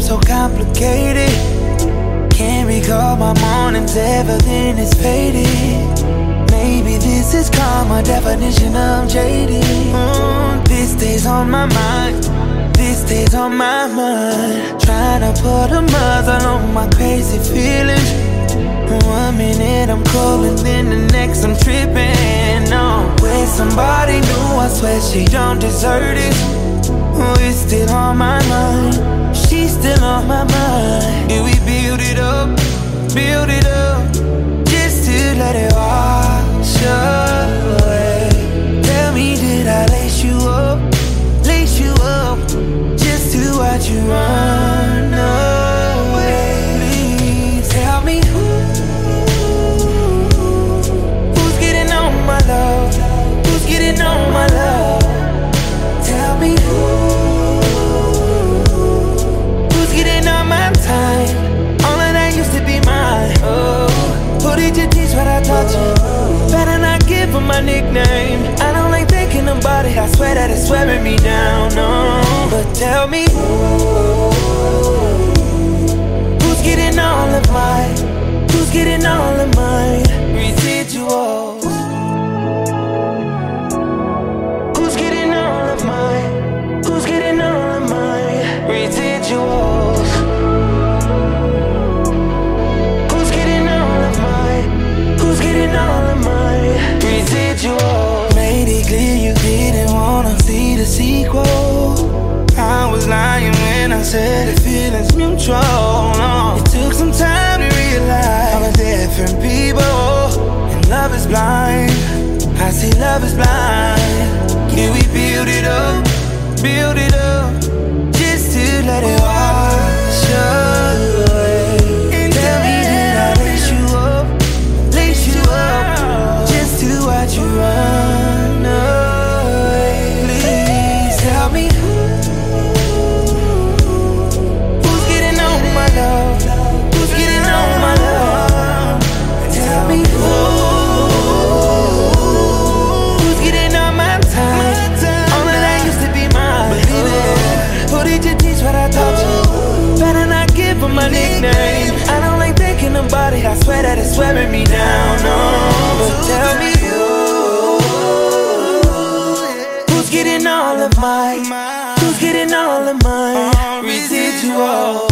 so complicated. Can't recall my mornings ever, then it's faded. Maybe this is karma, definition of jaded. This stays on my mind, this stays on my mind. Trying to put a muzzle on my crazy feelings. 1 minute I'm cold and then the next I'm tripping. No, with somebody new, I swear she don't deserve it. It's still on my mind, she's still on my mind. Did we build it up, just to let it wash away? Tell me, did I lace you up, just to watch you run away? Please tell me who's getting on my love, who's getting on my love? Tell me who's getting on my time? All of that used to be mine. Oh, who did you teach what I taught you? Better not give her my nickname. I don't like thinking about it, I swear that it's wearing me down. No, but tell me who's getting all of mine, who's getting all of mine residuals? Who's getting all of mine, who's getting all of mine residuals? Who's getting all of mine, who's getting all of mine residuals? Made it clear you didn't wanna see the sequel. I was lying when I said the feeling's mutual. No, it took some time to realize all the different people, and love is blind. I see love is blind. Can we build it up, just to let it wash away? Tell me, did I lace you up, just to watch you run away? Please tell me who's getting on my love, who's getting on my love? Tell me who's getting on my time? All of that used to be mine. Believe it. Who did you teach what I taught you? Better not give her my nickname. I don't like thinking about it, I swear that it's wearing me down. No, but tell me who's getting all of mine, who's getting all of mine residual?